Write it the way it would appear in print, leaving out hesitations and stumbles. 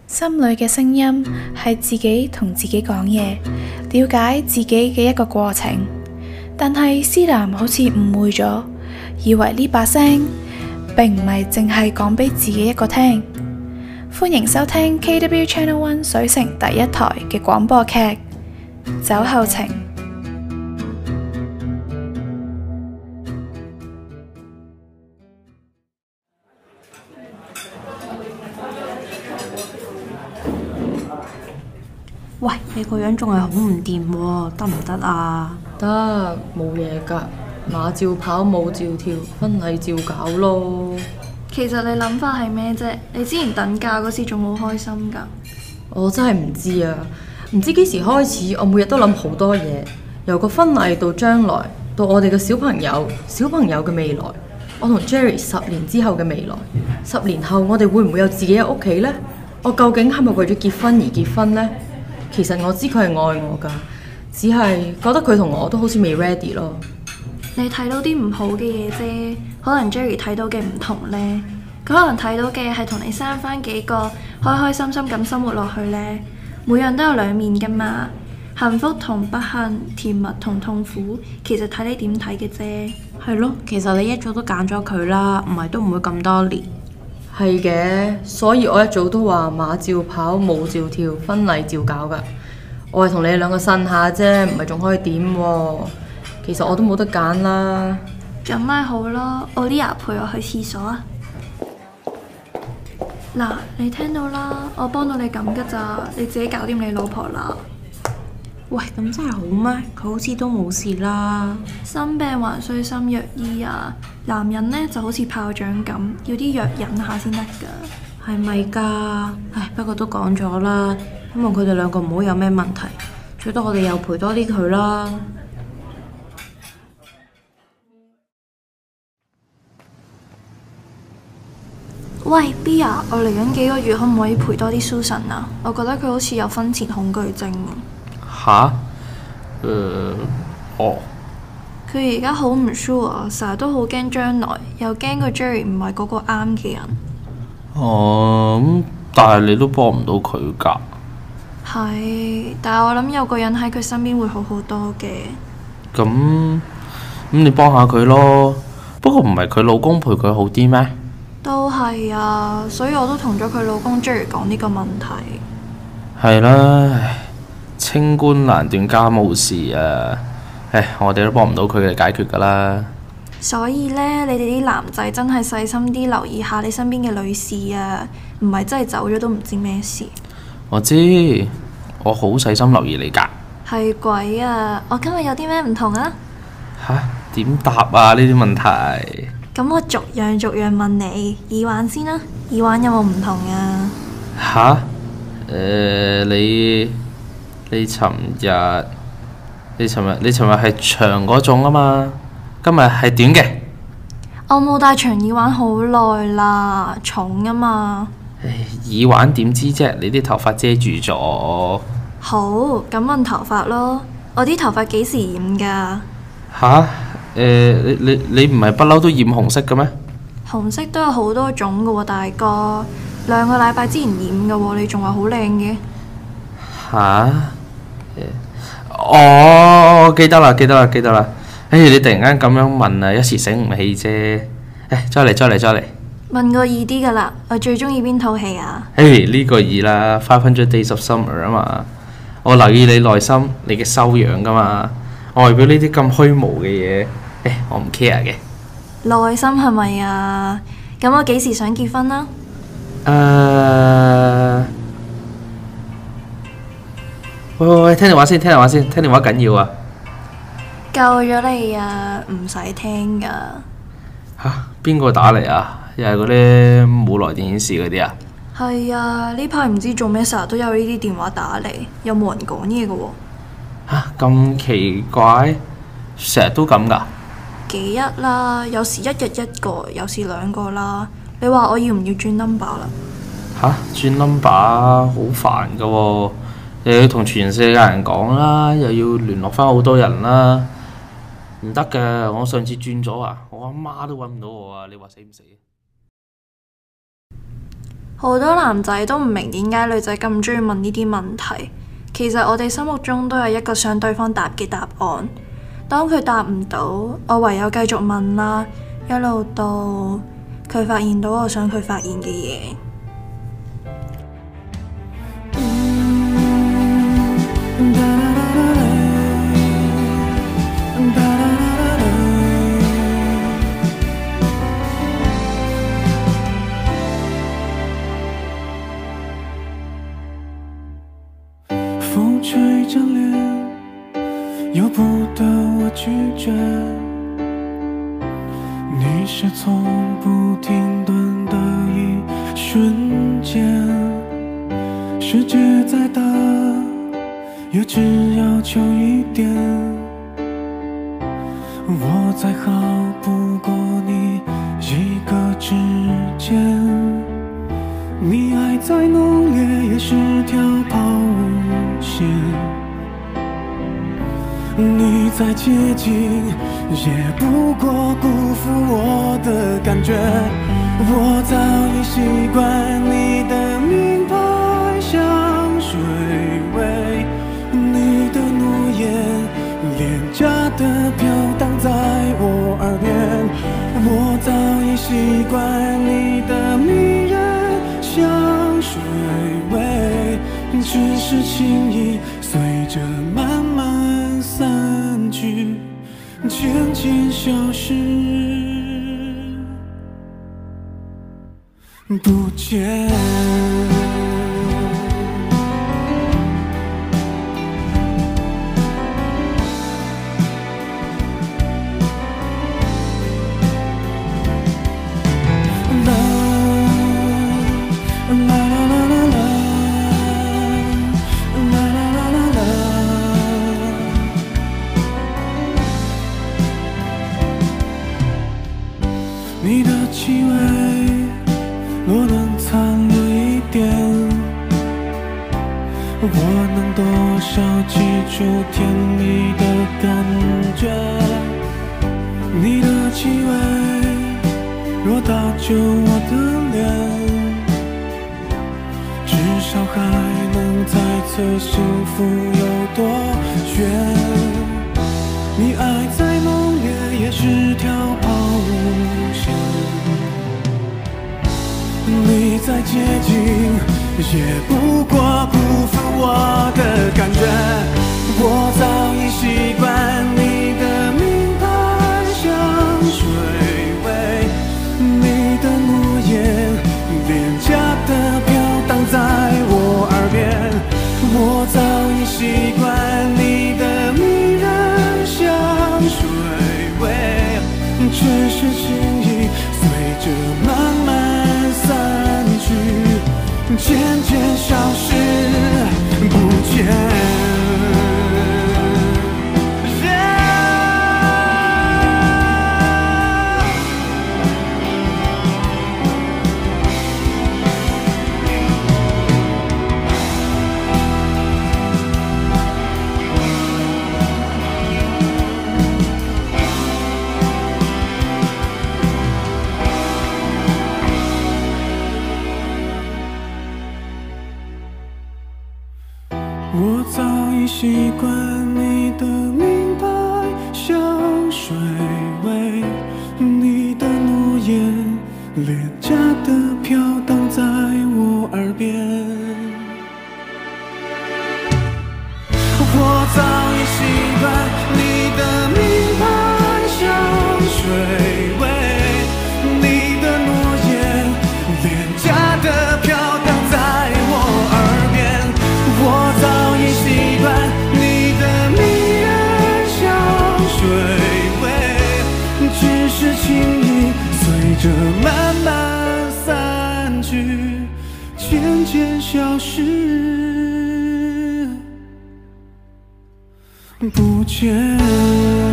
心裏嘅聲音係自己同自己講嘢，了解自己嘅一個過程。但係思南好似誤會咗，以為呢把聲並唔係淨係講俾自己一個聽。歡迎收聽 KW Channel One 水城第一台嘅廣播劇《酒後情》。 喂，你個樣仲係好唔掂喎，得唔得啊？ 得，冇嘢㗎，馬照跑，舞照跳，婚禮照搞咯。 其實你諗法係咩啫？你之前等假嗰時仲好開心㗎。 我真係唔知啊，唔知幾時開始，我每日都諗好多嘢，由個婚禮到將來，到我哋嘅小朋友嘅未來，我同 Jerry 10年之後嘅未來，10年後我哋會唔會有自己嘅屋企呢？我究竟係咪為咗結婚而結婚呢？其實我知佢係愛我㗎，只係覺得佢同我都好似未 ready 咯。 你睇到啲唔好嘅嘢啫，可能 Jerry 睇到嘅唔同呢。佢可能睇到嘅係同你生返幾個開開心心咁生活落去呢。每樣都有兩面㗎嘛，幸福同不幸，甜蜜同痛苦，其實睇你點睇嘅啫。 係咯，其實你一早都揀咗佢啦，唔係都唔會咁多年。 係嘅，所以我一早都話馬照跑，舞照跳，婚禮照搞㗎。我係同你哋兩個呻下啫，唔係仲可以點喎？其實我都冇得揀啦。 咁咪好咯，Olia陪我去廁所啊！嗱，你聽到啦，我幫到你咁㗎咋，你自己搞掂你老婆啦。 喂，咁真係好咩？佢好似都冇事啦。 心病還需心藥醫啊！男人呢就好似炮仗咁，要啲藥忍下先得㗎。 係咪㗎？唉，不過都講咗啦，希望佢哋兩個唔好有咩問題，最多我哋又陪多啲佢啦。 喂 B 啊，我嚟緊幾個月可唔可以陪多啲 Susan 啊？我覺得佢好似有婚前恐懼症啊。 吓？哦。 佢而家好唔 sure，成日都好驚將來，又驚個 Jerry 唔係嗰個啱嘅人。 咁但係你都幫唔到佢㗎。 係，但係我諗有個人喺佢身邊會好好多嘅。 咁你幫下佢咯。不過唔係佢老公陪佢好啲咩？ 都係啊，所以我都同咗佢老公 Jerry 講呢個問題。 係啦，清官難斷家務事啊！我哋都幫唔到佢嘅解決㗎啦。 所以呢，你哋啲男仔真係細心啲留意下你身邊嘅女士啊，唔係真係走咗都唔知咩事。 我知，我好細心留意你㗎。 係鬼啊！我今日有啲咩唔同啊？ 吓？點答啊？呢啲問題。 咁我逐樣問你，耳環先啦，耳環有冇唔同啊？ 吓？你尋日係長嗰種啊嘛，今日係短嘅。 我冇戴長耳環好耐啦，重啊嘛。 耳環點知啫？你啲頭髮遮住咗。 好，咁問頭髮咯，我啲頭髮幾時染㗎？ 吓？你唔係不嬲都染紅色嘅咩？ 紅色都有好多種㗎喎，大哥。2個禮拜之前染㗎喎，你仲話好靚嘅。 吓？哦，記得啦。你突然間咁樣問啊，一時醒唔起啫。再嚟。 問個易啲㗎啦，我最中意邊套戲啊？ 呢個易啦，《500 Days of Summer》啊嘛。我留意你內心，你嘅修養㗎嘛。外表呢啲咁虛無嘅嘢，我唔 care 嘅。 內心係咪啊？咁我幾時想結婚啊？ 喂，聽電話先，聽電話緊要啊！ 救咗你啊，唔使聽㗎。 吓？邊個打嚟啊？又係嗰啲冇來電顯示嗰啲啊？ 係啊，呢排唔知做咩，成日都有呢啲電話打嚟，又冇人講嘢㗎喎。 吓？咁奇怪，成日都咁㗎？ 幾日啦，有時1日1個，有時2個啦。你話我要唔要轉 number 啦？ 吓？轉 number 好煩㗎喎，又要同全世界人講啦，又要聯絡返好多人啦，唔得㗎。我上次轉咗啊，我阿媽都揾唔到我啊，你話死唔死？ 好多男仔都唔明點解女仔咁中意問呢啲問題。其實我哋心目中都有一個想對方答嘅答案。當佢答唔到，我唯有繼續問啦，一路到佢發現到我想佢發現嘅嘢。 风吹着脸，由不得我拒绝。你是从不停顿的一瞬间，世界再大，也只要求一点。我再好不过你一个指尖，你爱再浓烈也是条抛物线。你再接近，也不过辜负我的感觉。我早已习惯你的名牌香水味，你的诺言廉价的飘荡在我耳边。我早已习惯你的迷人香水味，只是轻易随着慢慢散去，渐渐消失不见。你的气味若能残留一点，我能多少记住甜蜜的感觉。你的气味若打救我的脸，至少还能猜测幸福有多远。你爱再浓烈也是条抛物线，你再接近也不过辜负我的感觉。我早已习惯你的名牌香水味，你的诺言廉价的飘荡在我耳边。我早已习惯你的迷人香水味，只是轻易随着慢慢散去，渐渐消失不见。我早已习惯你的名牌香水味，你的诺言廉价的飘荡在我耳边。我早已习惯你的名牌香水味，你的诺言廉价的飘荡在我耳边。我早已习惯你的迷人香水味，只是轻易随着慢慢散去，渐渐消失不见。